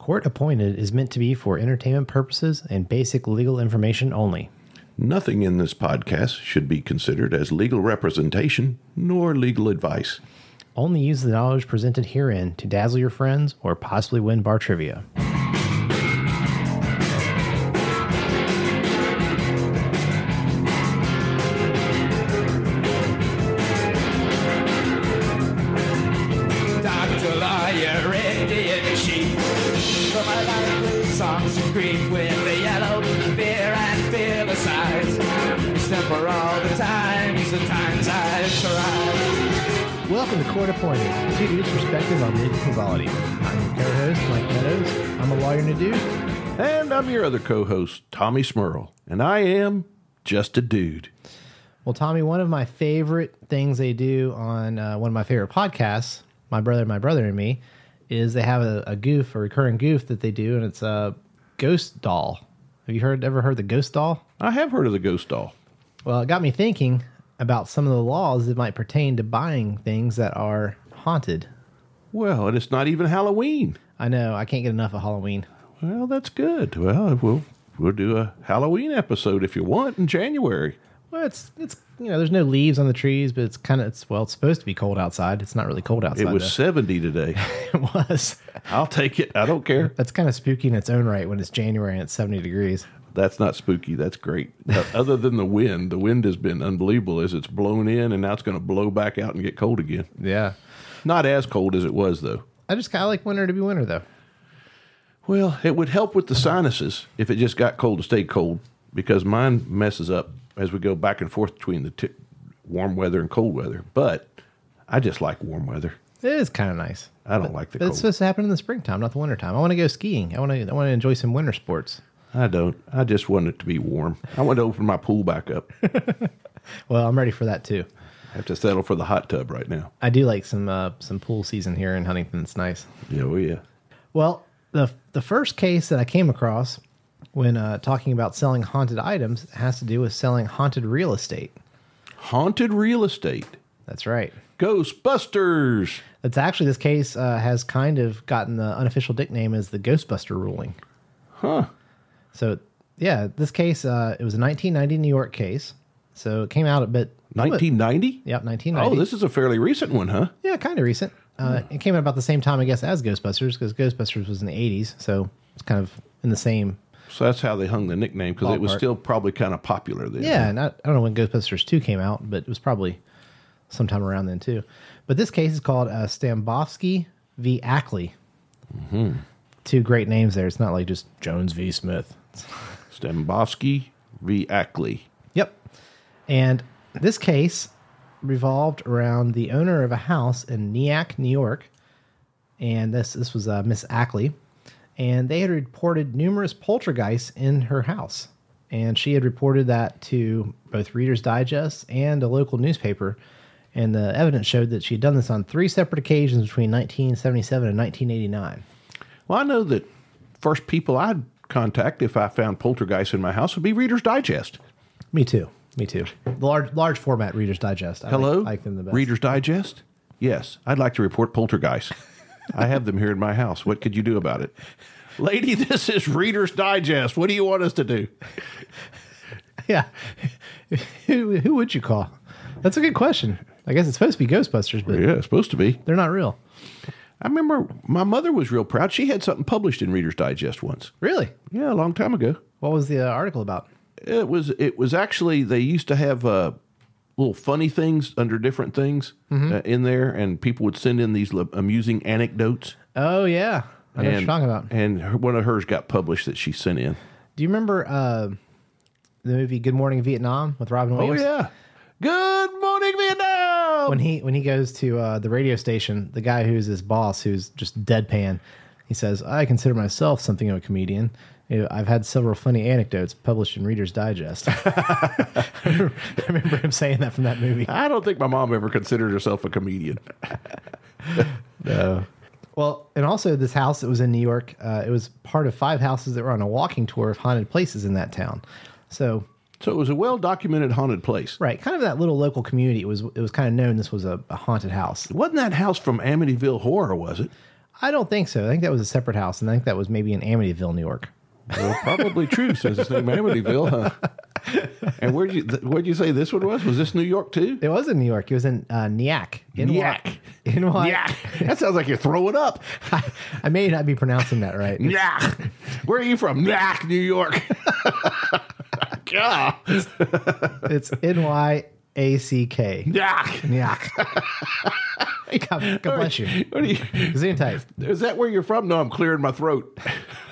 Court Appointed is meant to be for entertainment purposes and basic legal information only. Nothing in this podcast should be considered as legal representation nor legal advice. Only use the knowledge presented herein to dazzle your friends or possibly win bar trivia. Welcome to Court Appointed, two dudes' perspective on legal frivolity. I'm your co-host, Mike Meadows. I'm a lawyer and a dude. And I'm your other co-host, Tommy Smurl. And I am just a dude. Well, Tommy, one of my favorite things they do on one of my favorite podcasts, My Brother and Me, is they have a recurring goof that they do, and it's a ghost doll. Have you ever heard the ghost doll? I have heard of the ghost doll. Well, it got me thinking about some of the laws that might pertain to buying things that are haunted. Well, and it's not even Halloween. I know. I can't get enough of Halloween. Well, that's good. Well, we'll do a Halloween episode if you want in January. Well, it's there's no leaves on the trees, but it's supposed to be cold outside. It's not really cold outside. It was 70 today. It was. I'll take it. I don't care. That's kind of spooky in its own right when it's January and it's 70 degrees. That's not spooky. That's great. Other than the wind has been unbelievable as it's blown in, and now it's going to blow back out and get cold again. Yeah. Not as cold as it was, though. I just kind of like winter to be winter, though. Well, it would help with the sinuses if it just got cold to stay cold, because mine messes up as we go back and forth between the warm weather and cold weather. But I just like warm weather. It is kind of nice. I don't like the cold. It's supposed to happen in the springtime, not the wintertime. I want to go skiing. I want to enjoy some winter sports. I don't. I just want it to be warm. I want to open my pool back up. Well, I'm ready for that too. I have to settle for the hot tub right now. I do like some pool season here in Huntington. It's nice. Yeah, oh yeah. Well, the first case that I came across when talking about selling haunted items has to do with selling haunted real estate. Haunted real estate. That's right. Ghostbusters. That's actually, this case has kind of gotten the unofficial nickname as the Ghostbuster ruling. Huh. So, yeah, this case, it was a 1990 New York case. So it came out a bit... 1990? Yep, 1990. Oh, this is a fairly recent one, huh? Yeah, kind of recent. It came out about the same time, I guess, as Ghostbusters, because Ghostbusters was in the 80s. So it's kind of in the same... So that's how they hung the nickname, because it was still probably kind of popular then. Yeah, and I don't know when Ghostbusters 2 came out, but it was probably sometime around then, too. But this case is called Stambovsky v. Ackley. Mm-hmm. Two great names there. It's not like just Jones v. Smith. Stambovsky v. Ackley. Yep. And this case revolved around the owner of a house in Nyack, New York. And this was Miss Ackley. And they had reported numerous poltergeists in her house. And she had reported that to both Reader's Digest and a local newspaper. And the evidence showed that she had done this on 3 separate occasions between 1977 and 1989. Well, I know that first people I'd contact if I found poltergeists in my house would be Reader's Digest. Me too. The large format Reader's Digest. Hello? I like them the best. Reader's Digest? Yes, I'd like to report poltergeists. I have them here in my house. What could you do about it? Lady, this is Reader's Digest. What do you want us to do? Yeah. Who would you call? That's a good question. I guess it's supposed to be Ghostbusters, but yeah, it's supposed to be. They're not real. I remember my mother was real proud. She had something published in Reader's Digest once. Really? Yeah, a long time ago. What was the article about? It was actually, they used to have little funny things under different things in there, and people would send in these amusing anecdotes. Oh, yeah. I know what you're talking about. And one of hers got published that she sent in. Do you remember the movie Good Morning Vietnam with Robin Williams? Oh, yeah. Good Morning Vietnam! When he goes to the radio station, the guy who's his boss, who's just deadpan, he says, I consider myself something of a comedian. I've had several funny anecdotes published in Reader's Digest. I remember him saying that from that movie. I don't think my mom ever considered herself a comedian. No. Well, and also this house that was in New York, it was part of 5 houses that were on a walking tour of haunted places in that town. So it was a well-documented haunted place. Right. Kind of that little local community. It was kind of known this was a haunted house. It wasn't that house from Amityville Horror, was it? I don't think so. I think that was a separate house, and I think that was maybe in Amityville, New York. Well, probably true since it's named Amityville, huh? And where'd you say this one was? Was this New York too? It was in New York. It was in Nyack. Nyack. Nyack. That sounds like you're throwing up. I may not be pronouncing that right. Nyack. Where are you from? Nyack, New York. God. It's Nyack. Nyack. Nyack. God bless you. What are you? Gesundheit. Is that where you're from? No, I'm clearing my throat.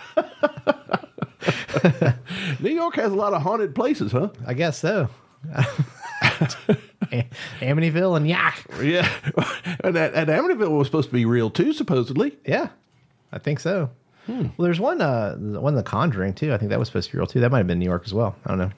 New York has a lot of haunted places, huh? I guess so. Amityville and Nyack. Yeah. And Amityville was supposed to be real too, supposedly. Yeah, I think so. Well, there's one The Conjuring too. I think that was supposed to be real too. That might have been New York as well. I don't know.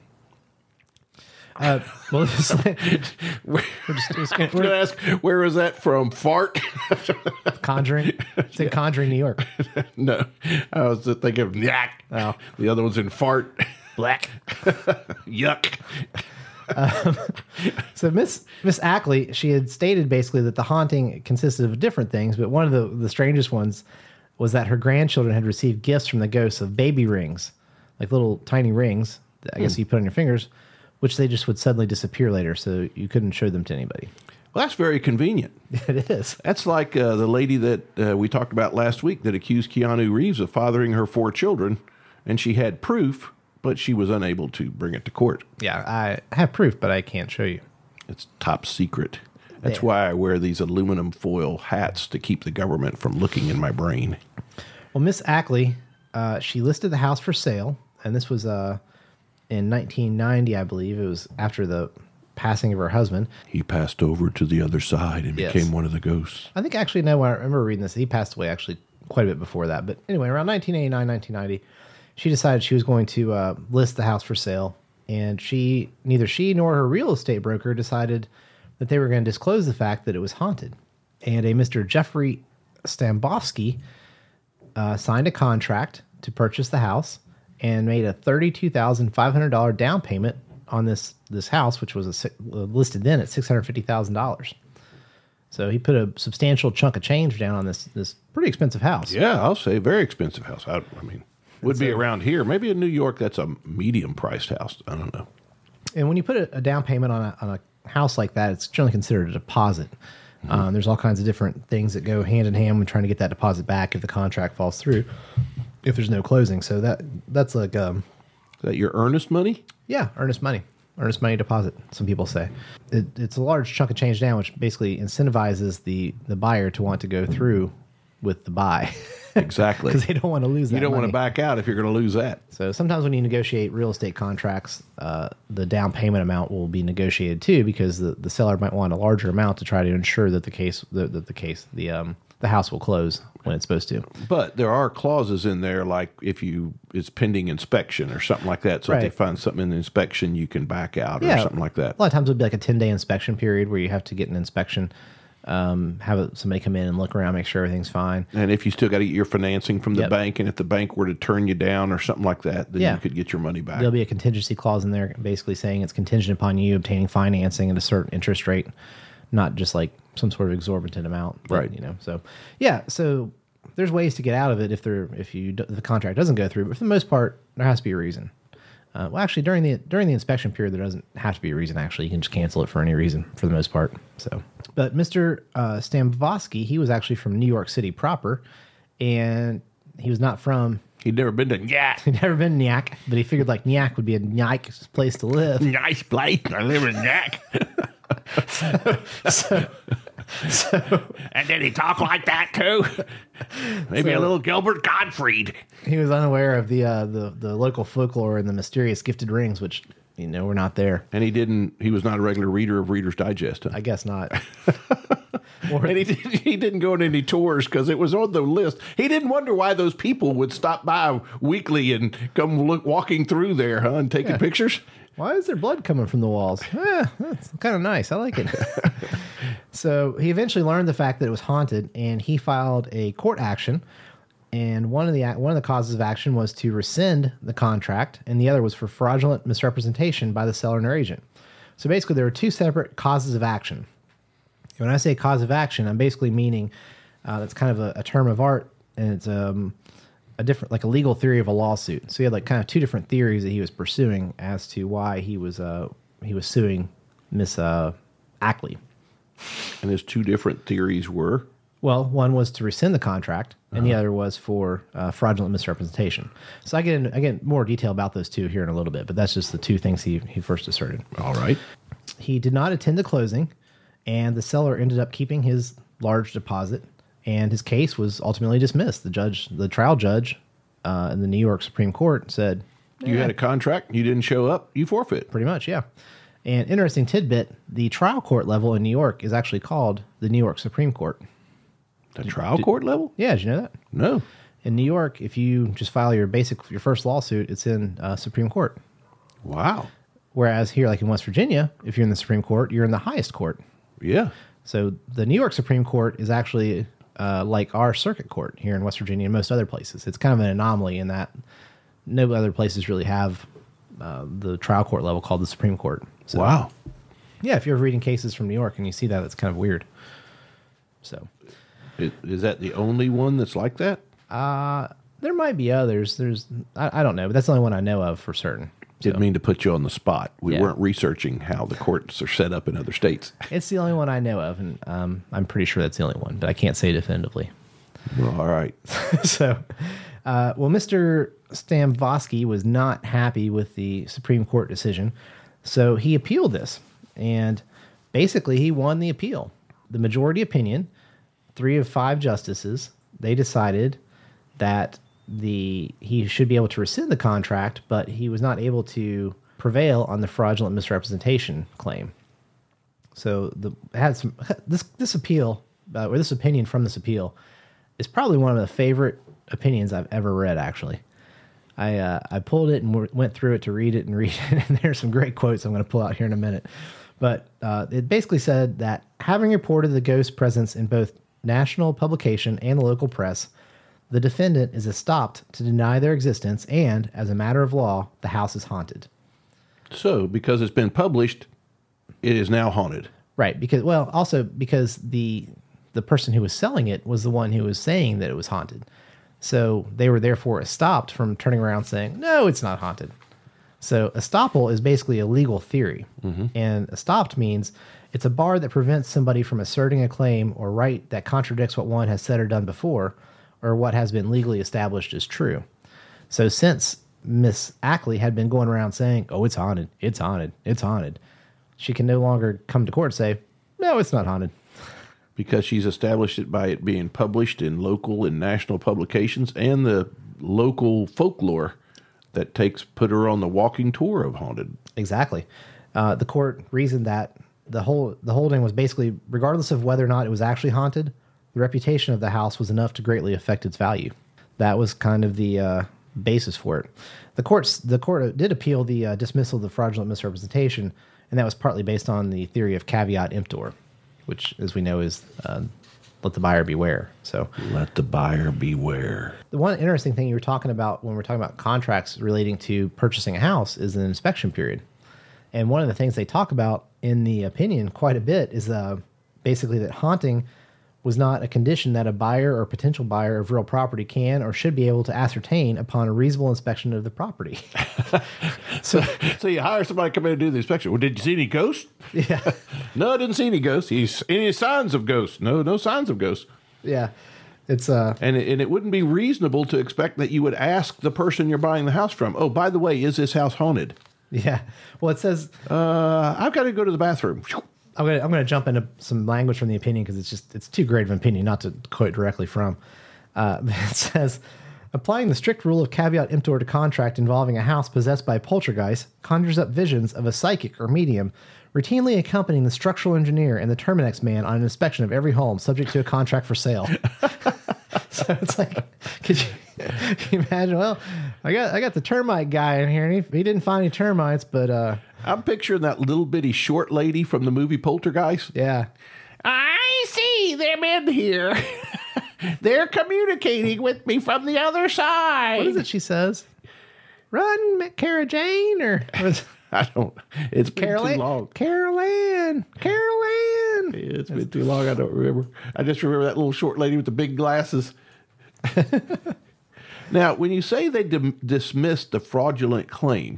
Well, we're going to ask, where is that from? Fart? Conjuring? It's in Conjuring, New York. No. I was just thinking of Yak. Oh. The other one's in Fart. Black. Yuck. So Miss Ackley, she had stated basically that the haunting consisted of different things, but one of the strangest ones was that her grandchildren had received gifts from the ghosts of baby rings, like little tiny rings that I guess you put on your fingers, which they just would suddenly disappear later, so you couldn't show them to anybody. Well, that's very convenient. It is. That's like the lady that we talked about last week that accused Keanu Reeves of fathering her 4 children, and she had proof, but she was unable to bring it to court. Yeah, I have proof, but I can't show you. It's top secret. That's why I wear these aluminum foil hats to keep the government from looking in my brain. Well, Miss Ackley, she listed the house for sale, and this was in 1990, I believe. It was after the passing of her husband. He passed over to the other side and became one of the ghosts. I think actually, no, I remember reading this. He passed away actually quite a bit before that. But anyway, around 1989, 1990, she decided she was going to list the house for sale. And neither she nor her real estate broker decided that they were going to disclose the fact that it was haunted. And a Mr. Jeffrey Stambovsky signed a contract to purchase the house and made a $32,500 down payment on this house, which was listed then at $650,000. So he put a substantial chunk of change down on this pretty expensive house. Yeah, I'll say very expensive house. I mean, would be around here. Maybe in New York, that's a medium-priced house. I don't know. And when you put a down payment on a house like that, it's generally considered a deposit. Mm-hmm. There's all kinds of different things that go hand in hand when trying to get that deposit back if the contract falls through, if there's no closing. So that's like... Is that your earnest money? Yeah, earnest money. Earnest money deposit, some people say. It's a large chunk of change down, which basically incentivizes the buyer to want to go through with the buy. Exactly. Because they don't want to lose that You don't money. want to back out if you're going to lose that. So sometimes when you negotiate real estate contracts, the down payment amount will be negotiated too, because the seller might want a larger amount to try to ensure that the house will close when it's supposed to. But there are clauses in there, like if it's pending inspection or something like that. So if they find something in the inspection, you can back out or something like that. A lot of times it would be like a 10-day inspection period where you have to get an inspection, have somebody come in and look around, make sure everything's fine. And if you still got to get your financing from the bank, and if the bank were to turn you down or something like that, then you could get your money back. There'll be a contingency clause in there basically saying it's contingent upon you obtaining financing at a certain interest rate, not just like some sort of exorbitant amount. But, right. So there's ways to get out of it if the contract doesn't go through, but for the most part, there has to be a reason. Well, actually, during the inspection period, there doesn't have to be a reason. Actually, you can just cancel it for any reason for the most part. So, but Mr. Stambovsky, he was actually from New York City proper, and he was not from. He'd never been to Nyack. He'd never been to Nyack, but he figured like Nyack would be a nice place to live. Nice place. I live in Nyack. So, and did he talk like that too? Maybe a little Gilbert Gottfried. He was unaware of the local folklore and the mysterious gifted rings, which were not there. And he was not a regular reader of Reader's Digest. Huh? I guess not. And he didn't go on any tours because it was on the list. He didn't wonder why those people would stop by weekly and come walking through there, and taking pictures. Why is there blood coming from the walls? That's kind of nice. I like it. So he eventually learned the fact that it was haunted, and he filed a court action. And one of the causes of action was to rescind the contract, and the other was for fraudulent misrepresentation by the seller and their agent. So basically, there were two separate causes of action. When I say cause of action, I'm basically meaning That's kind of a term of art, and it's a different, like a legal theory of a lawsuit. So he had like kind of two different theories that he was pursuing as to why he was suing Miss Ackley. And his two different theories were? Well, one was to rescind the contract, and the other was for fraudulent misrepresentation. So I get more detail about those two here in a little bit, but that's just the two things he first asserted. All right. He did not attend the closing, and the seller ended up keeping his large deposit, and his case was ultimately dismissed. The trial judge in the New York Supreme Court said, You had a contract, you didn't show up, you forfeit. pretty much, yeah. And interesting tidbit, the trial court level in New York is actually called the New York Supreme Court. The trial court level? Yeah, did you know that? No. In New York, if you just file your first lawsuit, it's in Supreme Court. Wow. Whereas here, like in West Virginia, if you're in the Supreme Court, you're in the highest court. Yeah. So the New York Supreme Court is actually like our circuit court here in West Virginia and most other places. It's kind of an anomaly in that no other places really have the trial court level called the Supreme Court. So, Wow. yeah, if you're reading cases from New York and you see that, it's kind of weird. So Is that the only one that's like that? there might be others. I don't know, but that's the only one I know of for certain. Didn't mean to put you on the spot. We Yeah. weren't researching how the courts are set up in other states. It's the only one I know of, and I'm pretty sure that's the only one, but I can't say definitively. Well, all right. So, Mr. Stamvosky was not happy with the Supreme Court decision, so he appealed this, and basically he won the appeal. The majority opinion, 3 of 5 justices, they decided that he should be able to rescind the contract, but he was not able to prevail on the fraudulent misrepresentation claim. So this appeal, or this opinion from this appeal, is probably one of the favorite opinions I've ever read. Actually, I pulled it and went through it to read it, and there's some great quotes I'm going to pull out here in a minute. But it basically said that having reported the ghost presence in both national publication and the local press, the defendant is estopped to deny their existence, and as a matter of law, the house is haunted. So, because it's been published, it is now haunted. Right, because the person who was selling it was the one who was saying that it was haunted. So they were therefore estopped from turning around saying, no, it's not haunted. So estoppel is basically a legal theory. And estopped means it's a bar that prevents somebody from asserting a claim or right that contradicts what one has said or done before, or what has been legally established as true. So since Miss Ackley had been going around saying, oh, it's haunted, it's haunted, it's haunted, she can no longer come to court and say, no, it's not haunted. Because she's established it by it being published in local and national publications and the local folklore that put her on the walking tour of haunted. Exactly. The court reasoned that the holding was basically, regardless of whether or not it was actually haunted, the reputation of the house was enough to greatly affect its value. That was kind of the basis for it. The court did appeal the dismissal of the fraudulent misrepresentation, and that was partly based on the theory of caveat emptor, which, as we know, is let the buyer beware. So Let the buyer beware. the one interesting thing you were talking about when we're talking about contracts relating to purchasing a house is an inspection period. And one of the things they talk about in the opinion quite a bit is basically that haunting was not a condition that a buyer or potential buyer of real property can or should be able to ascertain upon a reasonable inspection of the property. So you hire somebody to come in and do the inspection. Well, did you see any ghosts? Yeah. No, I didn't see any ghosts. Any signs of ghosts? No signs of ghosts. Yeah. It's And it wouldn't be reasonable to expect that you would ask the person you're buying the house from, oh, by the way, is this house haunted? yeah. Well, it says I've got to go to the bathroom. I'm gonna jump into some language from the opinion because it's too great of an opinion not to quote directly from. It says, applying the strict rule of caveat emptor to contract involving a house possessed by a poltergeist conjures up visions of a psychic or medium routinely accompanying the structural engineer and the Terminex man on an inspection of every home subject to a contract for sale. So it's like, can you imagine? Well, I got the termite guy in here, and he didn't find any termites, but I'm picturing that little bitty short lady from the movie Poltergeist. yeah. I see them in here. They're communicating with me from the other side. What is it she says? Run, Cara Jane, or I don't. It's been too Carol long. Carol Ann. It's been too long. I don't remember. I just remember that little short lady with the big glasses. Now, when you say they dismissed the fraudulent claim,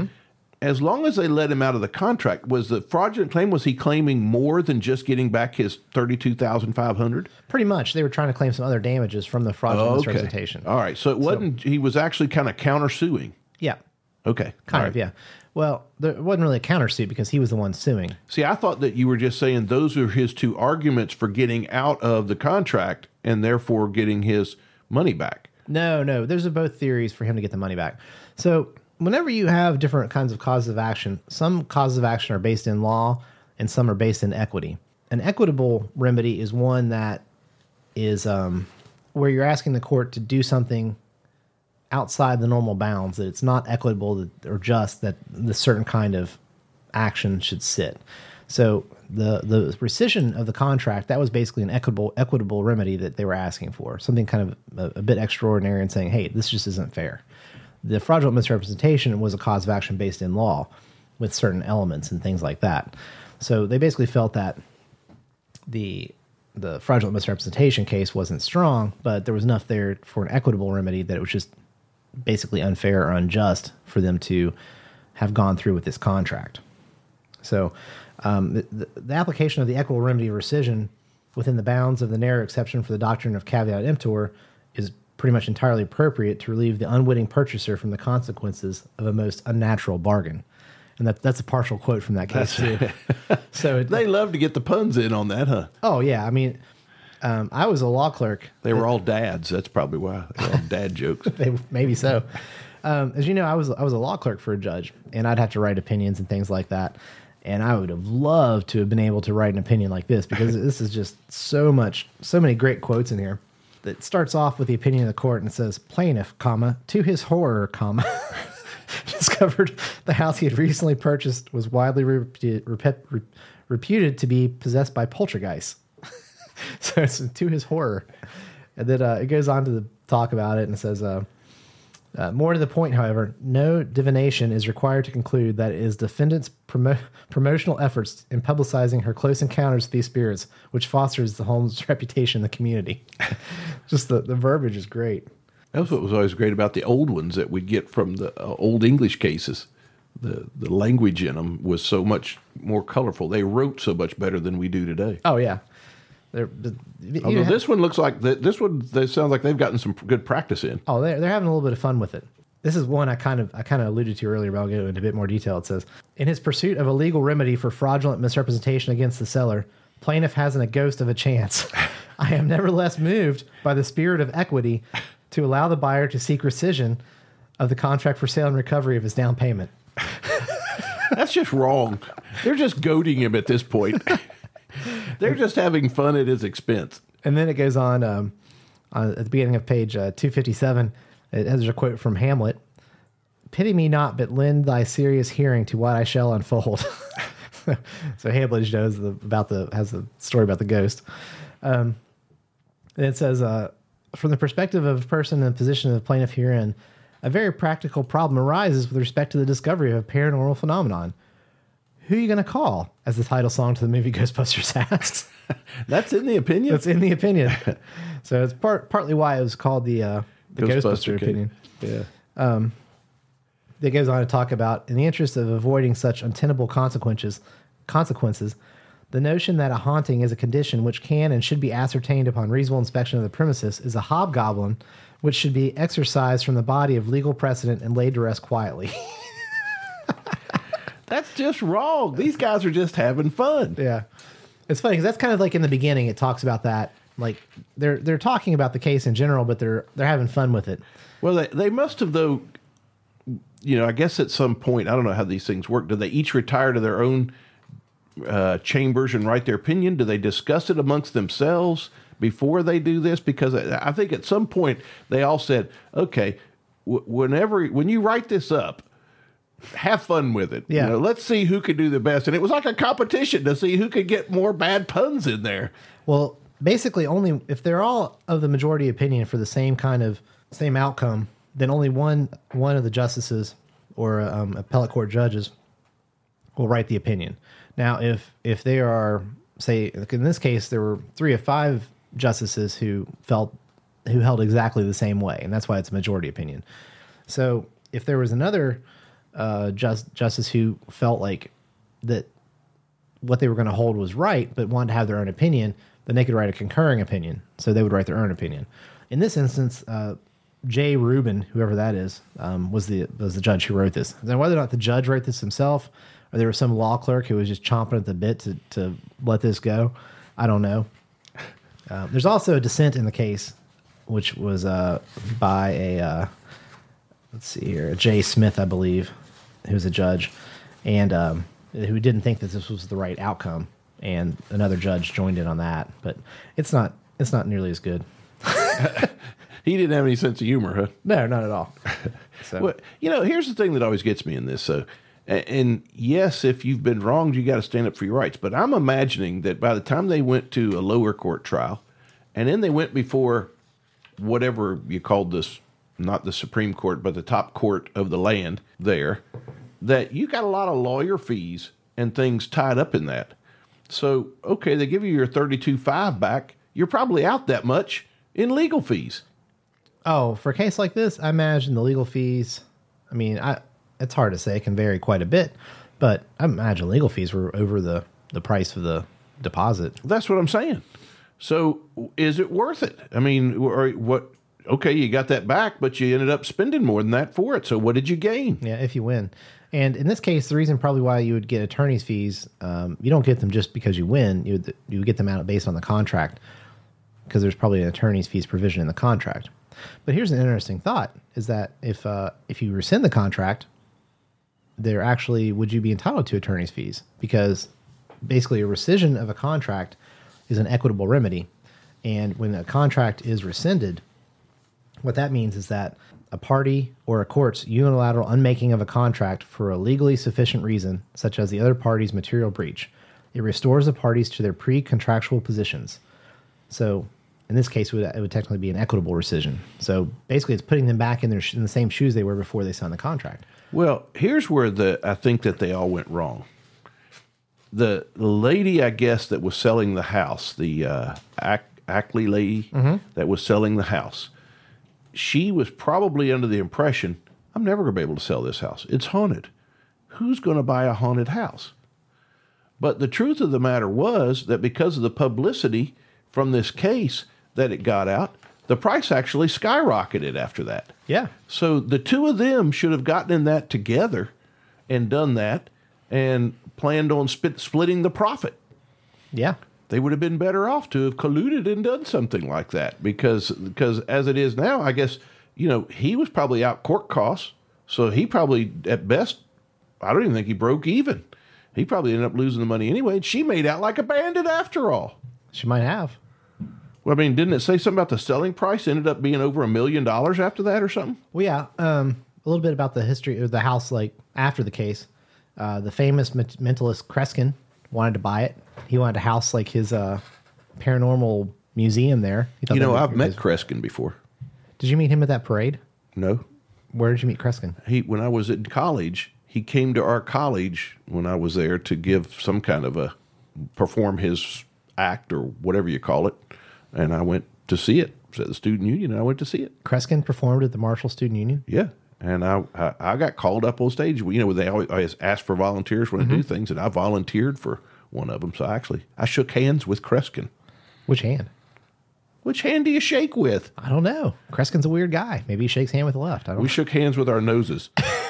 as long as they let him out of the contract, was the fraudulent claim, was he claiming more than just getting back his $32,500? Pretty much. They were trying to claim some other damages from the fraudulent misrepresentation. All right. So it wasn't, he was actually kind of countersuing. Yeah. Okay. Kind of, yeah. Well, there wasn't really a countersuit because he was the one suing. See, I thought that you were just saying those are his two arguments for getting out of the contract and therefore getting his money back. No. Those are both theories for him to get the money back. So whenever you have different kinds of causes of action, some causes of action are based in law and some are based in equity. An equitable remedy is one that is where you're asking the court to do something outside the normal bounds, that it's not equitable or just that the certain kind of action should sit. So the rescission of the contract, that was basically an equitable remedy that they were asking for, something kind of a bit extraordinary and saying, hey, this just isn't fair. The fraudulent misrepresentation was a cause of action based in law with certain elements and things like that. So they basically felt that the fraudulent misrepresentation case wasn't strong, but there was enough there for an equitable remedy that it was just basically unfair or unjust for them to have gone through with this contract. So the application of the equitable remedy of rescission within the bounds of the narrow exception for the doctrine of caveat emptor is pretty much entirely appropriate to relieve the unwitting purchaser from the consequences of a most unnatural bargain. And that's a partial quote from that case too. So they love to get the puns in on that, huh? Oh yeah, I mean, I was a law clerk. They were all dads. That's probably why. They were all dad jokes. Maybe so. As you know, I was a law clerk for a judge, and I'd have to write opinions and things like that. And I would have loved to have been able to write an opinion like this because this is just so many great quotes in here. It starts off with the opinion of the court and it says, plaintiff, comma, to his horror, comma, discovered the house he had recently purchased was widely reputed to be possessed by poltergeists. So it's to his horror. And then it goes on to talk about it and says, more to the point, however, no divination is required to conclude that it is defendant's promotional efforts in publicizing her close encounters with these spirits, which fosters the home's reputation in the community. Just the verbiage is great. That's what was always great about the old ones that we get from the old English cases. The language in them was so much more colorful. They wrote so much better than we do today. Oh, yeah. Although this one looks like this one, they sounds like they've gotten some good practice in. Oh, they're having a little bit of fun with it. This is one I kind of alluded to earlier, but I'll go into a bit more detail. It says, in his pursuit of a legal remedy for fraudulent misrepresentation against the seller, plaintiff hasn't a ghost of a chance. I am nevertheless moved by the spirit of equity to allow the buyer to seek rescission of the contract for sale and recovery of his down payment. That's just wrong. They're just goading him at this point. They're just having fun at his expense. And then it goes on at the beginning of page 257. It has a quote from Hamlet. Pity me not, but lend thy serious hearing to what I shall unfold. So Hamlet knows has a story about the ghost. And it says, from the perspective of a person in the position of the plaintiff herein, a very practical problem arises with respect to the discovery of a paranormal phenomenon. Who are you going to call? As the title song to the movie Ghostbusters asks. That's in the opinion? That's in the opinion. So it's partly why it was called the Ghostbuster opinion. Yeah. It goes on to talk about, in the interest of avoiding such untenable consequences, the notion that a haunting is a condition which can and should be ascertained upon reasonable inspection of the premises is a hobgoblin which should be exorcised from the body of legal precedent and laid to rest quietly. That's just wrong. These guys are just having fun. Yeah. It's funny because that's kind of like in the beginning, it talks about that. Like they're talking about the case in general, but they're having fun with it. Well, they must have, though, I guess at some point, I don't know how these things work. Do they each retire to their own chambers and write their opinion? Do they discuss it amongst themselves before they do this? Because I think at some point they all said, okay, when you write this up, have fun with it. Yeah. Let's see who could do the best. And it was like a competition to see who could get more bad puns in there. Well, basically only if they're all of the majority opinion for the same outcome, then only one of the justices or appellate court judges will write the opinion. Now, if they are say, like in this case, there were 3 of 5 justices who held exactly the same way, and that's why it's a majority opinion. So if there was another justice who felt like that what they were going to hold was right, but wanted to have their own opinion, then they could write a concurring opinion. So they would write their own opinion. In this instance, Jay Rubin, whoever that is, was the judge who wrote this. Now, whether or not the judge wrote this himself, or there was some law clerk who was just chomping at the bit to let this go, I don't know. There's also a dissent in the case, which was by a let's see here, a Jay Smith, I believe, who's a judge, and who didn't think that this was the right outcome, and another judge joined in on that. But it's not nearly as good. He didn't have any sense of humor, huh? No, not at all. So, Well, here's the thing that always gets me in this. So, and yes, if you've been wronged, you got to stand up for your rights. But I'm imagining that by the time they went to a lower court trial, and then they went before whatever you called this, not the Supreme Court, but the top court of the land there, that you got a lot of lawyer fees and things tied up in that. So, okay, they give you your $32,500 back. You're probably out that much in legal fees. oh, for a case like this, I imagine the legal fees. I mean, it's hard to say; it can vary quite a bit, but I imagine legal fees were over the price of the deposit. That's what I'm saying. So, is it worth it? I mean, or what? Okay, you got that back, but you ended up spending more than that for it. So, what did you gain? Yeah, if you win. And in this case, the reason probably why you would get attorney's fees, you don't get them just because you win. You would get them out based on the contract, because there's probably an attorney's fees provision in the contract. But here's an interesting thought: is that if you rescind the contract, there actually would you be entitled to attorney's fees? Because basically, a rescission of a contract is an equitable remedy, and when a contract is rescinded, what that means is that a party or a court's unilateral unmaking of a contract for a legally sufficient reason, such as the other party's material breach, it restores the parties to their pre-contractual positions. So, in this case, it would technically be an equitable rescission. So, basically, it's putting them back in the same shoes they were before they signed the contract. Well, here's where I think that they all went wrong. The lady, I guess, that was selling the house, the Ackley lady that was selling the house, she was probably under the impression, I'm never going to be able to sell this house. It's haunted. Who's going to buy a haunted house? But the truth of the matter was that because of the publicity from this case that it got out, the price actually skyrocketed after that. Yeah. So the two of them should have gotten in that together and done that and planned on splitting the profit. Yeah. They would have been better off to have colluded and done something like that because as it is now, I guess, he was probably out court costs. So he probably, at best, I don't even think he broke even. He probably ended up losing the money anyway. And she made out like a bandit after all. She might have. Well, I mean, didn't it say something about the selling price ended up being over $1 million after that or something? Well, yeah. A little bit about the history of the house, like after the case. The famous mentalist Kreskin wanted to buy it. He wanted a house like his paranormal museum there. I've met Kreskin before. Did you meet him at that parade? No. Where did you meet Kreskin? When I was in college, he came to our college when I was there to give some kind of perform his act or whatever you call it. And I went to see it. It was at the Student Union, and I went to see it. Kreskin performed at the Marshall Student Union? Yeah. And I got called up on stage. They always ask for volunteers when I do things, and I volunteered for one of them. So I shook hands with Kreskin. Which hand? Which hand do you shake with? I don't know. Kreskin's a weird guy. Maybe he shakes hand with the left. We shook hands with our noses.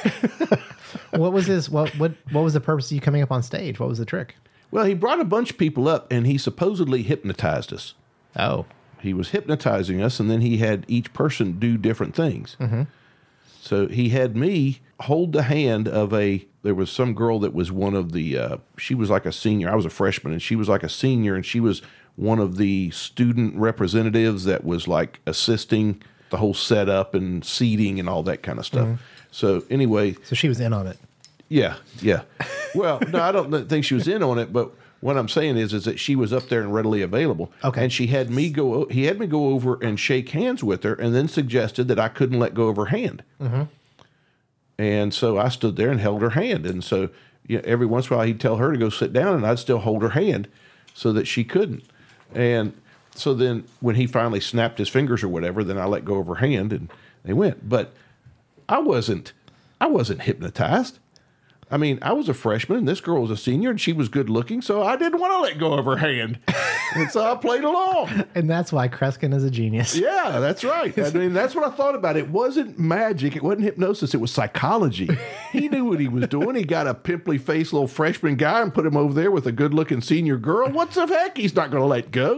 What was his? What was the purpose of you coming up on stage? What was the trick? Well, he brought a bunch of people up, and he supposedly hypnotized us. Oh. He was hypnotizing us, and then he had each person do different things. Mm-hmm. So he had me hold the hand of there was some girl that was one of the, she was like a senior. I was a freshman, and she was like a senior, and she was one of the student representatives that was like assisting the whole setup and seating and all that kind of stuff. Mm-hmm. So anyway. So she was in on it. Yeah, yeah. Well, no, I don't think she was in on it, but what I'm saying is that she was up there and readily available. Okay. And he had me go over and shake hands with her, and then suggested that I couldn't let go of her hand. Mm-hmm. And so I stood there and held her hand. And so every once in a while he'd tell her to go sit down, and I'd still hold her hand. so that she couldn't. And so then when he finally snapped his fingers or whatever, then I let go of her hand and they went. But I wasn't hypnotized. I mean, I was a freshman and this girl was a senior and she was good looking, so I didn't want to let go of her hand. And so I played along. And that's why Kreskin is a genius. Yeah, that's right. I mean, that's what I thought about. It wasn't magic. It wasn't hypnosis. It was psychology. He knew what he was doing. He got a pimply-faced little freshman guy and put him over there with a good-looking senior girl. What the heck? He's not going to let go.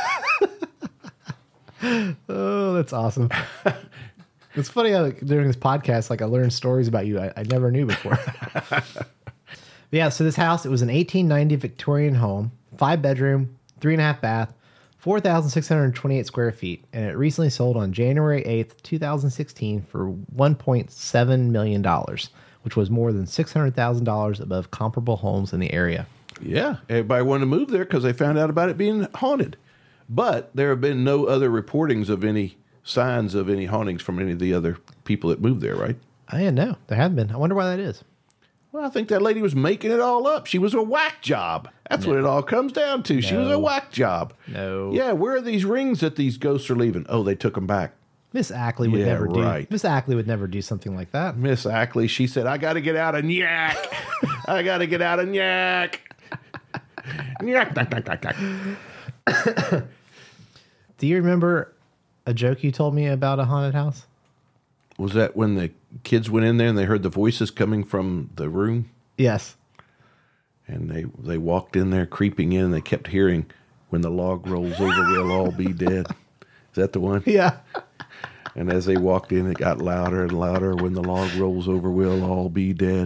Oh, that's awesome. It's funny how during this podcast, like I learned stories about you I never knew before. Yeah, so this house, it was an 1890 Victorian home, 5-bedroom, 3.5 bath, 4,628 square feet, and it recently sold on January 8th, 2016 for $1.7 million, which was more than $600,000 above comparable homes in the area. Yeah, everybody wanted to move there because they found out about it being haunted. But there have been no other reportings of any signs of any hauntings from any of the other people that moved there, right? I didn't know. There haven't been. I wonder why that is. Well, I think that lady was making it all up. She was a whack job. That's what it all comes down to. She was a whack job. No. Yeah, where are these rings that these ghosts are leaving? Oh, they took them back. Miss Ackley would never do. Miss Ackley would never do something like that. Miss Ackley, she said, I got to get out of Nyack. I got to get out of Nyack. Nyack, knock, knock, knock, knock. Do you remember a joke you told me about a haunted house? Was that when the kids went in there and they heard the voices coming from the room? Yes. And they walked in there, creeping in, and they kept hearing, when the log rolls over, we'll all be dead. Is that the one? Yeah. And as they walked in, it got louder and louder. When the log rolls over, we'll all be dead.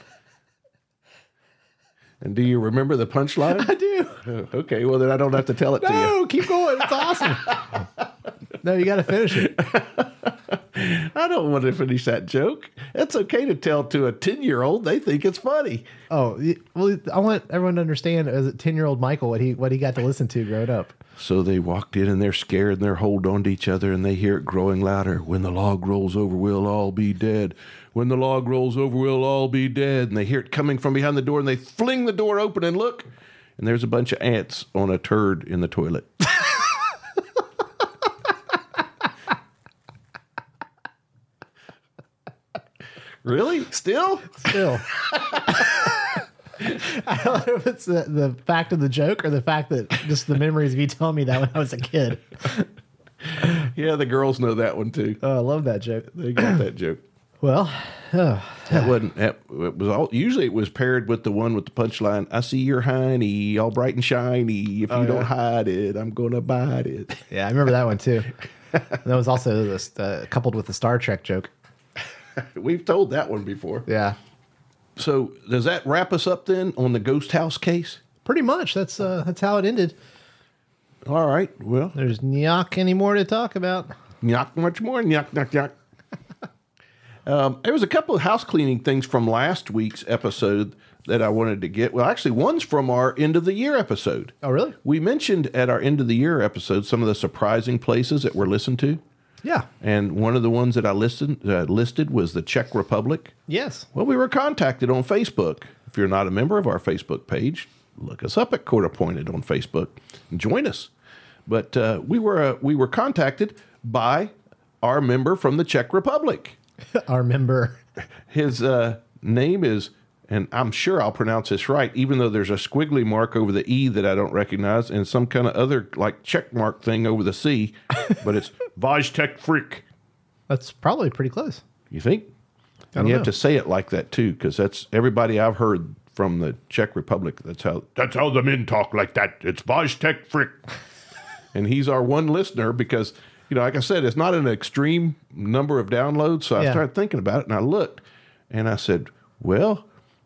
And do you remember the punchline? I do. Oh, okay, well, then I don't have to tell it to you. No, keep going. It's awesome. No, you got to finish it. I don't want to finish that joke. It's okay to tell to a 10-year-old. They think it's funny. Oh, well, I want everyone to understand as a 10-year-old Michael what he got to listen to growing up. So they walked in and they're scared and they're holding on to each other and they hear it growing louder. When the log rolls over, we'll all be dead. When the log rolls over, we'll all be dead. And they hear it coming from behind the door and they fling the door open and look. And there's a bunch of ants on a turd in the toilet. Really? Still? Still. I don't know if it's the fact of the joke or the fact that just the memories of you telling me that when I was a kid. Yeah, the girls know that one too. Oh, I love that joke. They got that joke. Well, that wasn't. It was all. Usually, it was paired with the one with the punchline. I see your hiney, all bright and shiny. If you don't hide it, I'm gonna bite it. Yeah, I remember that one too. That was also this, coupled with the Star Trek joke. We've told that one before. Yeah. So does that wrap us up then on the ghost house case? Pretty much. That's how it ended. All right. Well, there's not any more to talk about. Not much more. Knock, knock, knock. There was a couple of house cleaning things from last week's episode that I wanted to get. Well, actually, one's from our end of the year episode. Oh, really? We mentioned at our end of the year episode some of the surprising places that were listened to. Yeah. And one of the ones that I listed was the Czech Republic. Yes. Well, we were contacted on Facebook. If you're not a member of our Facebook page, look us up at Court Appointed on Facebook and join us. But we were contacted by our member from the Czech Republic. Our member. His name is, and I'm sure I'll pronounce this right, even though there's a squiggly mark over the E that I don't recognize and some kind of other like check mark thing over the C, but it's Vajtek Frick. That's probably pretty close. You think? And you have to say it like that too, because that's everybody I've heard from the Czech Republic. That's how the men talk like that. It's Vajtek Frick. And he's our one listener because, you know, like I said, it's not an extreme number of downloads. So I started thinking about it and I looked and I said, well,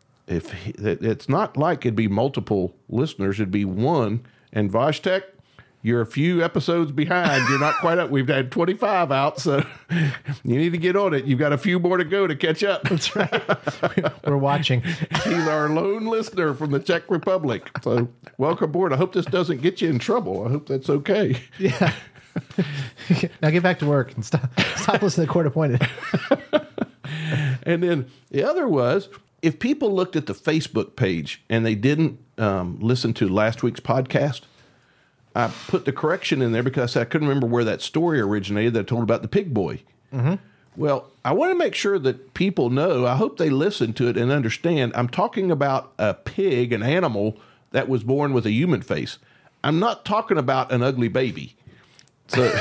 it's not like it'd be multiple listeners, it'd be one. And Vajtek, you're a few episodes behind. You're not quite up. We've had 25 out, so you need to get on it. You've got a few more to go to catch up. That's right. We're watching. He's our lone listener from the Czech Republic. So welcome aboard. I hope this doesn't get you in trouble. I hope that's okay. Yeah. Now get back to work and stop listening to Court Appointed. And then the other was, if people looked at the Facebook page and they didn't listened to last week's podcast, I put the correction in there because I couldn't remember where that story originated that I told about the pig boy. Mm-hmm. Well, I want to make sure that people know, I hope they listen to it and understand, I'm talking about a pig, an animal that was born with a human face. I'm not talking about an ugly baby. So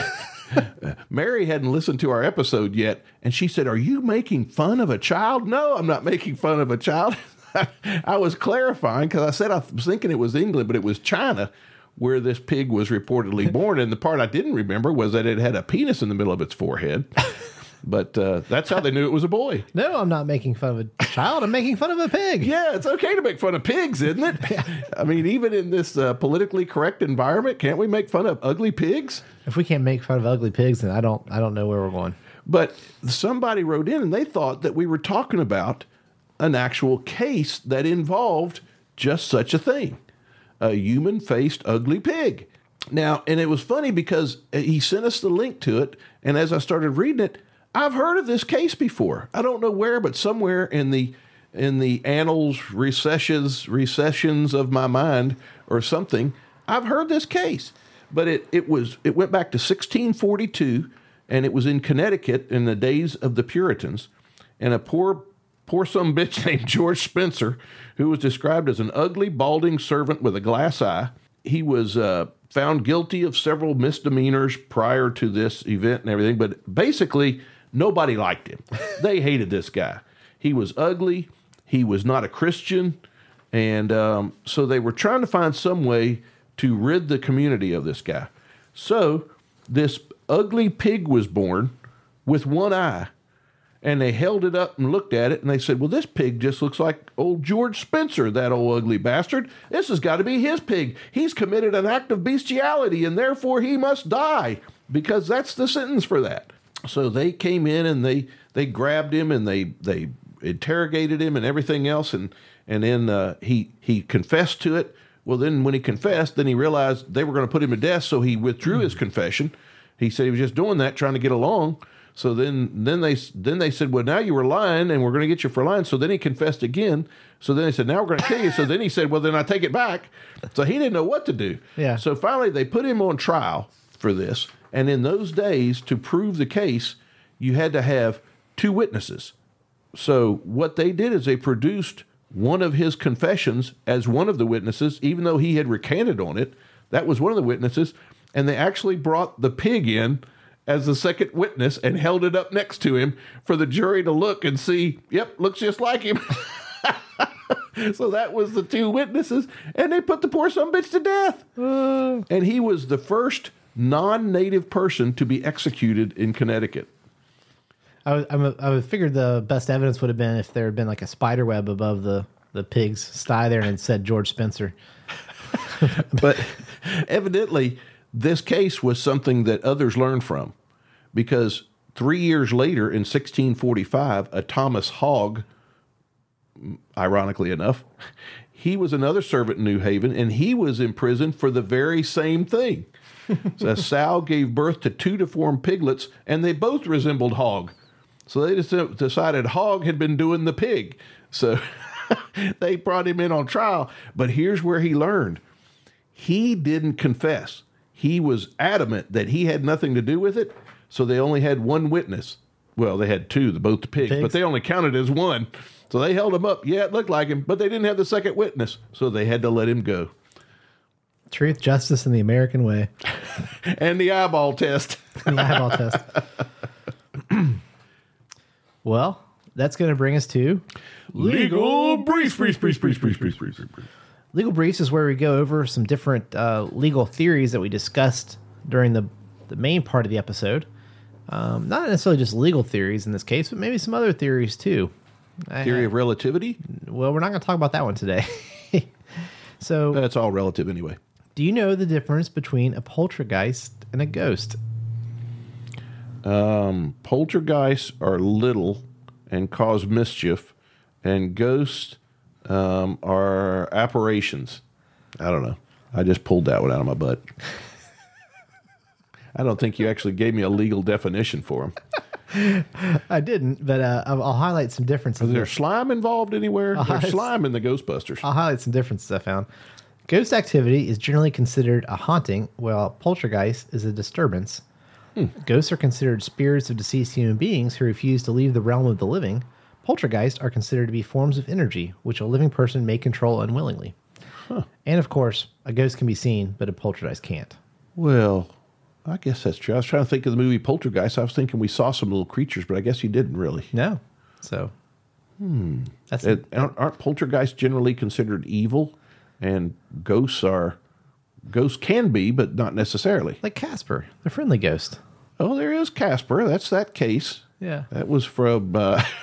Mary hadn't listened to our episode yet, and she said, "Are you making fun of a child?" No, I'm not making fun of a child. I was clarifying because I said I was thinking it was England, but it was China where this pig was reportedly born. And the part I didn't remember was that it had a penis in the middle of its forehead. But that's how they knew it was a boy. No, I'm not making fun of a child. I'm making fun of a pig. Yeah, it's okay to make fun of pigs, isn't it? I mean, even in this politically correct environment, can't we make fun of ugly pigs? If we can't make fun of ugly pigs, then I don't know where we're going. But somebody wrote in and they thought that we were talking about an actual case that involved just such a thing, a human-faced ugly pig. Now, and it was funny because he sent us the link to it, and as I started reading it, I've heard of this case before. I don't know where, but somewhere in the annals, recessions of my mind or something, I've heard this case. But it went back to 1642, and it was in Connecticut in the days of the Puritans, and a poor some bitch named George Spencer, who was described as an ugly, balding servant with a glass eye. He was found guilty of several misdemeanors prior to this event and everything, but basically nobody liked him. They hated this guy. He was ugly. He was not a Christian. And so they were trying to find some way to rid the community of this guy. So this ugly pig was born with one eye. And they held it up and looked at it, and they said, well, this pig just looks like old George Spencer, that old ugly bastard. This has got to be his pig. He's committed an act of bestiality, and therefore he must die, because that's the sentence for that. So they came in, and they grabbed him, and they interrogated him and everything else, and then he confessed to it. Well, then when he confessed, then he realized they were going to put him to death, so he withdrew his confession. He said he was just doing that, trying to get along. So then they said, well, now you were lying, and we're going to get you for lying. So then he confessed again. So then they said, now we're going to kill you. So then he said, well, then I take it back. So he didn't know what to do. Yeah. So finally they put him on trial for this. And in those days, to prove the case, you had to have two witnesses. So what they did is they produced one of his confessions as one of the witnesses, even though he had recanted on it. That was one of the witnesses. And they actually brought the pig in as the second witness and held it up next to him for the jury to look and see, yep, looks just like him. So that was the two witnesses, and they put the poor sumbitch to death. And he was the first non-native person to be executed in Connecticut. I would figure the best evidence would have been if there had been like a spider web above the pig's sty there and it said George Spencer. But evidently, this case was something that others learned from, because 3 years later in 1645, a Thomas Hogg, ironically enough, he was another servant in New Haven, and he was imprisoned for the very same thing. So a sow gave birth to two deformed piglets, and they both resembled Hogg. So they just decided Hogg had been doing the pig. So they brought him in on trial. But here's where he learned. He didn't confess. He was adamant that he had nothing to do with it, so they only had one witness. Well, they had two, both the pigs, but they only counted as one. So they held him up. Yeah, it looked like him, but they didn't have the second witness, so they had to let him go. Truth, justice, and the American way. And the eyeball test. The eyeball test. Well, that's going to bring us to Legal Briefs. Legal Briefs is where we go over some different legal theories that we discussed during the main part of the episode. Not necessarily just legal theories in this case, but maybe some other theories too. Theory of relativity? Well, we're not going to talk about that one today. So That's all relative anyway. Do you know the difference between a poltergeist and a ghost? Poltergeists are little and cause mischief, and ghosts are apparitions. I don't know. I just pulled that one out of my butt. I don't think you actually gave me a legal definition for them. I didn't, but I'll highlight some differences. Is there slime involved anywhere? There's slime in the Ghostbusters. I'll highlight some differences I found. Ghost activity is generally considered a haunting, while poltergeist is a disturbance. Ghosts are considered spirits of deceased human beings who refuse to leave the realm of the living. Poltergeists are considered to be forms of energy which a living person may control unwillingly. And of course, a ghost can be seen, but a poltergeist can't. Well, I guess that's true. I was trying to think of the movie Poltergeist. I was thinking we saw some little creatures, but I guess you didn't really. No. So, that's Aren't poltergeists generally considered evil? And ghosts can be, but not necessarily. like Casper, the friendly ghost. Oh, there is Casper. That's that case. Yeah. That was from,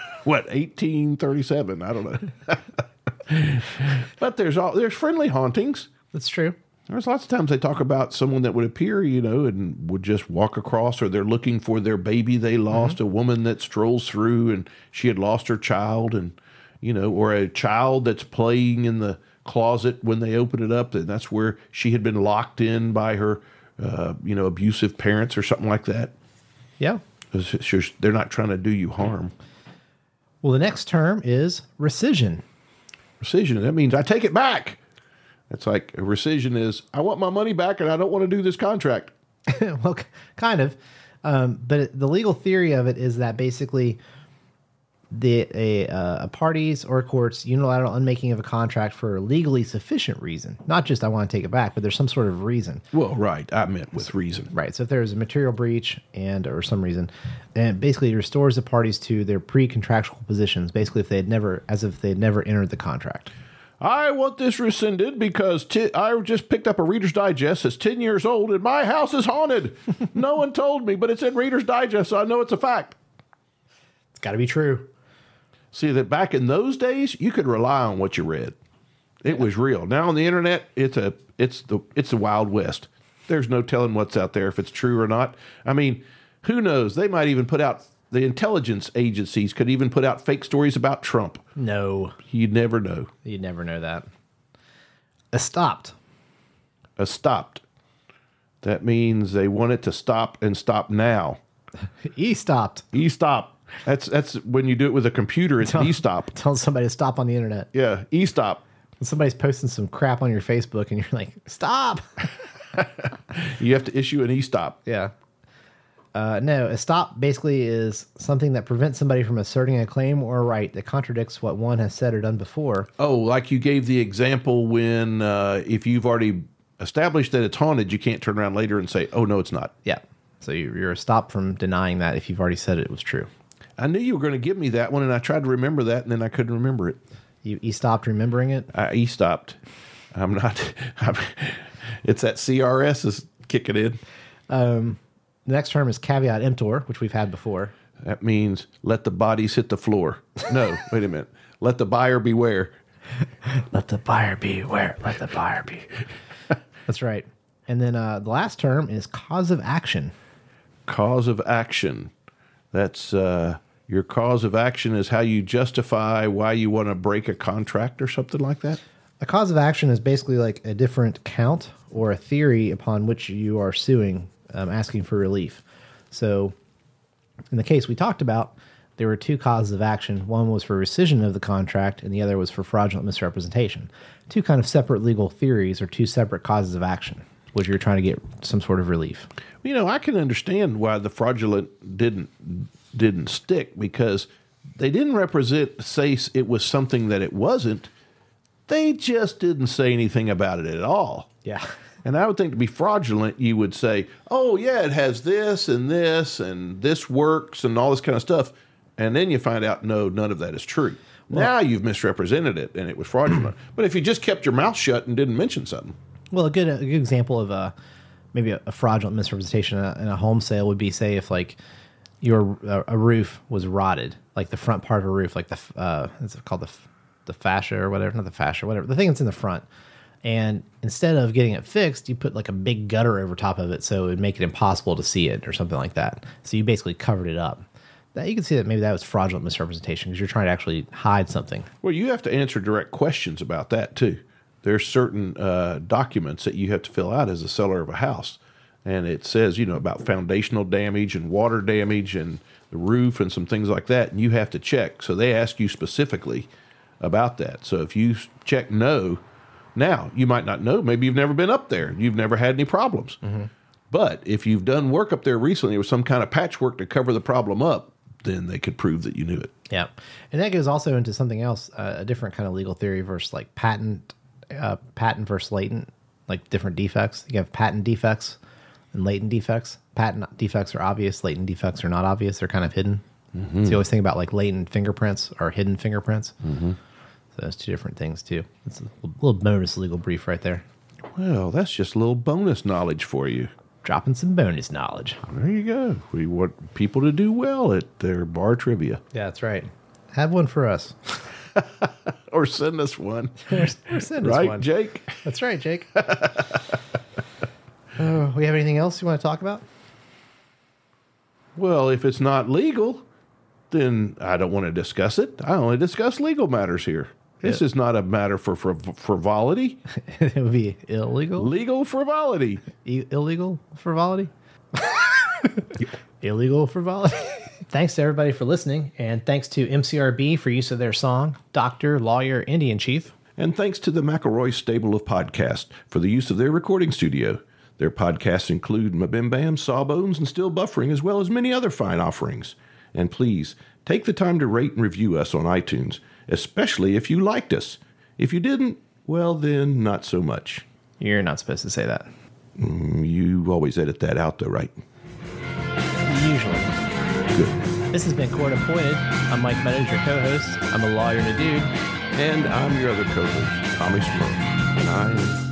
1837? I don't know. But there's friendly hauntings. That's true. There's lots of times they talk about someone that would appear, and would just walk across, or they're looking for their baby they lost, a woman that strolls through and she had lost her child, and, or a child that's playing in the closet when they open it up, and that's where she had been locked in by her, abusive parents or something like that. Yeah. They're not trying to do you harm. Well, the next term is rescission. Rescission, that means I take it back. It's like a rescission is, I want my money back and I don't want to do this contract. Well, kind of. But the legal theory of it is that basically a parties or courts unilateral unmaking of a contract for a legally sufficient reason. Not just I want to take it back, but there's some sort of reason. Well, right. I meant with reason. Right. So if there's a material breach or some reason, and basically it restores the parties to their pre-contractual positions, basically if they had never entered the contract. I want this rescinded because I just picked up a Reader's Digest that's 10 years old and my house is haunted. No one told me, but it's in Reader's Digest, so I know it's a fact. It's got to be true. See, that back in those days, you could rely on what you read. It was real. Now on the internet, it's the Wild West. There's no telling what's out there, if it's true or not. I mean, who knows? They might even put out, the intelligence agencies could even put out fake stories about Trump. No. You'd never know. You'd never know that. Estopped. Estopped. That means they want it to stop and stop now. E-stopped. E-stop. That's when you do it with a computer, it's e-stop. Tell somebody to stop on the internet. Yeah, e-stop. When somebody's posting some crap on your Facebook and you're like, stop. You have to issue an e-stop. Yeah. No, a stop basically is something that prevents somebody from asserting a claim or a right that contradicts what one has said or done before. Oh, like you gave the example when if you've already established that it's haunted, you can't turn around later and say, oh, no, it's not. Yeah. So you're a stop from denying that if you've already said it was true. I knew you were going to give me that one, and I tried to remember that, and then I couldn't remember it. You stopped remembering it? I e-stopped. I'm not. It's that CRS is kicking in. The next term is caveat emptor, which we've had before. That means let the bodies hit the floor. No, wait a minute. Let the buyer beware. Let the buyer beware. Let the buyer be. That's right. And then the last term is cause of action. Cause of action. That's your cause of action is how you justify why you want to break a contract or something like that? A cause of action is basically like a different count or a theory upon which you are suing, asking for relief. So in the case we talked about, there were two causes of action. One was for rescission of the contract, and the other was for fraudulent misrepresentation. Two kind of separate legal theories or two separate causes of action, which you're trying to get some sort of relief. I can understand why the fraudulent didn't stick, because they didn't say it was something that it wasn't. They just didn't say anything about it at all. Yeah. And I would think to be fraudulent, you would say, oh, yeah, it has this and this works and all this kind of stuff. And then you find out, no, none of that is true. Well, now you've misrepresented it and it was fraudulent. But if you just kept your mouth shut and didn't mention something. Well, a good example of maybe a fraudulent misrepresentation in a home sale would be, say, if like your a roof was rotted, like the front part of a roof, like it's called the fascia or whatever, not the fascia, whatever, the thing that's in the front. And instead of getting it fixed, you put like a big gutter over top of it so it would make it impossible to see it or something like that. So you basically covered it up. You can see that maybe that was fraudulent misrepresentation because you're trying to actually hide something. Well, you have to answer direct questions about that too. There's certain documents that you have to fill out as a seller of a house. And it says, about foundational damage and water damage and the roof and some things like that, and you have to check. So they ask you specifically about that. So if you check no, now you might not know. Maybe you've never been up there. You've never had any problems. But if you've done work up there recently or some kind of patchwork to cover the problem up, then they could prove that you knew it. Yeah. And that goes also into something else, a different kind of legal theory versus like patent versus latent, like different defects. You have patent defects and latent defects. Patent defects are obvious. Latent defects are not obvious. They're kind of hidden. So you always think about like latent fingerprints or hidden fingerprints. So those two different things too. It's a little bonus legal brief right there. Well, that's just a little bonus knowledge for you. Dropping some bonus knowledge. There you go. We want people to do well at their bar trivia. Yeah, that's right. Have one for us. Or send us one. Or send us Right, one. Jake? That's right, Jake. We have anything else you want to talk about? Well, if it's not legal, then I don't want to discuss it. I only discuss legal matters here. This is not a matter for frivolity. It would be illegal. Legal frivolity. Illegal frivolity? Illegal frivolity. Thanks to everybody for listening, and thanks to MCRB for use of their song, Doctor, Lawyer, Indian Chief. And thanks to the McElroy stable of podcasts for the use of their recording studio. Their podcasts include Mabimbam, Sawbones, and Still Buffering, as well as many other fine offerings. And please, take the time to rate and review us on iTunes, especially if you liked us. If you didn't, well then, not so much. You're not supposed to say that. You always edit that out, though, right? Usually. Good. This has been Court Appointed. I'm Mike Meadows, your co-host. I'm a lawyer and a dude. And I'm your other co-host, Tommy Smurf. And I